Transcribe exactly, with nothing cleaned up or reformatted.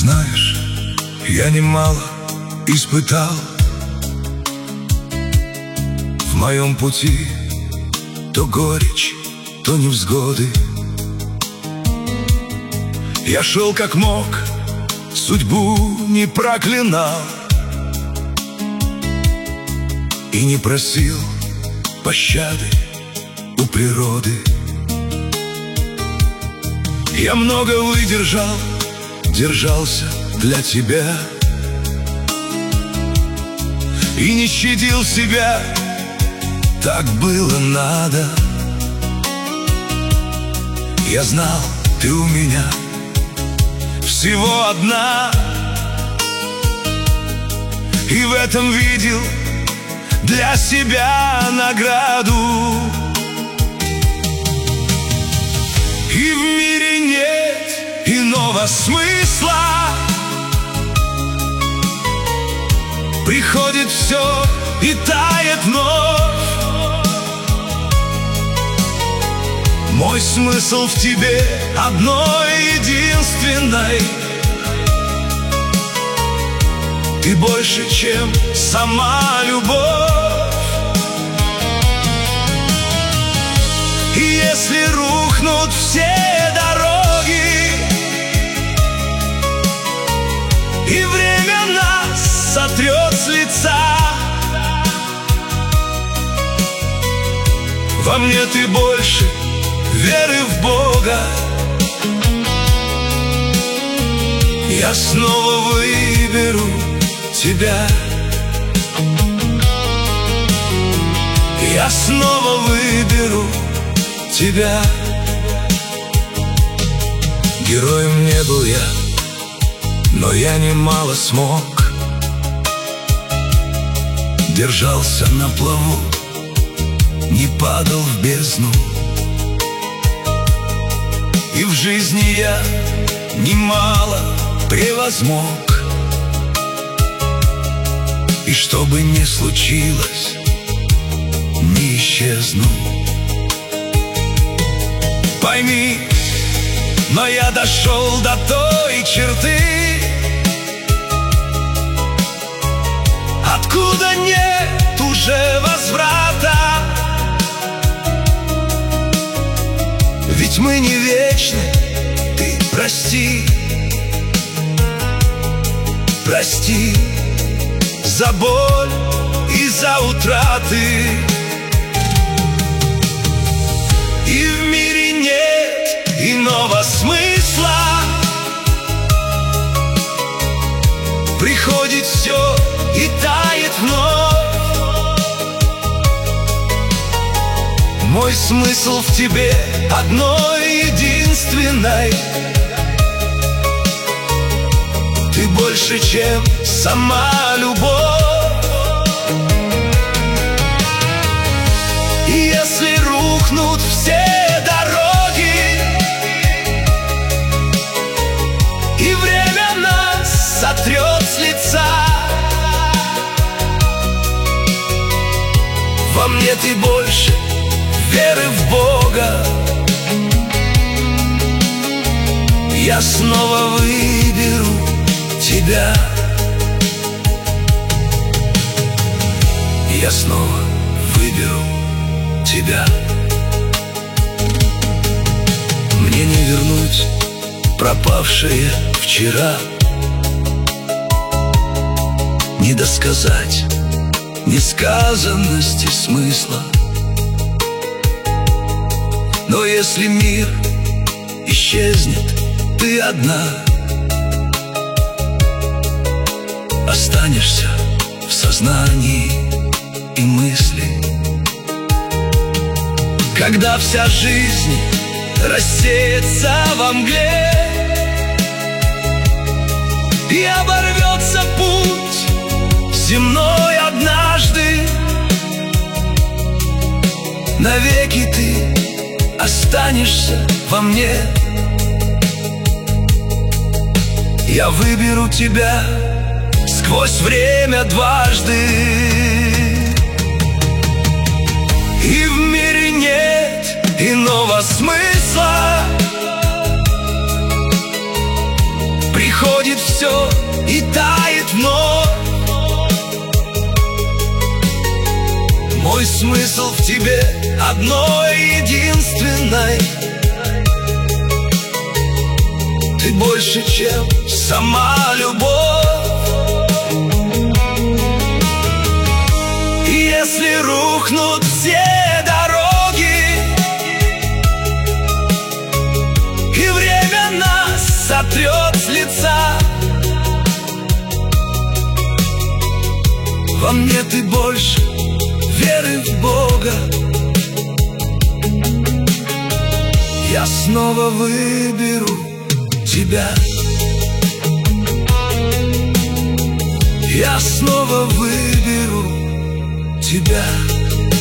Знаешь, я немало испытал в моем пути, то горечь, то невзгоды. Я шел как мог, судьбу не проклинал и не просил пощады у природы. Я много выдержал, держался для тебя и не щадил себя, так было надо. Я знал, ты у меня всего одна, и в этом видел для себя награду. И в мире нет иного смысла, приходит все и тает вновь. Мой смысл в тебе одной единственной. Ты больше, чем сама любовь. И если рухнут все дороги, и время нас сотрет с лица, во мне ты больше веры в Бога. Я снова выберу тебя. Я снова выберу тебя. Героем не был я, но я немало смог. Держался на плаву, не падал в бездну. И в жизни я немало превозмог. И что бы ни случилось, не исчезну. Пойми, но я дошел до той черты, откуда нет уже возврата. Ведь мы не вечны, ты прости, прости за боль и за утраты. И в мире нет иного смысла, приходит все и тает вновь. Мой смысл в тебе одной единственной. Ты больше, чем сама любовь. И если рухнут все дороги, и время нас сотрет с лица, во мне ты больше веры в Бога. Я снова выберу тебя. Я снова выберу тебя. Мне не вернуть пропавшее вчера, не досказать несказанности смысла. Но если мир исчезнет, ты одна останешься в сознании и мысли. Когда вся жизнь рассеется во мгле и оборвется путь земной однажды, навеки ты останешься во мне. Я выберу тебя сквозь время дважды. И в мире нет иного смысла, приходит все Мой смысл в тебе одной единственной. Ты больше, чем сама любовь. И если рухнут все дороги, и время нас сотрет с лица, во мне ты больше веры в Бога. Я снова выберу тебя. Я снова выберу тебя.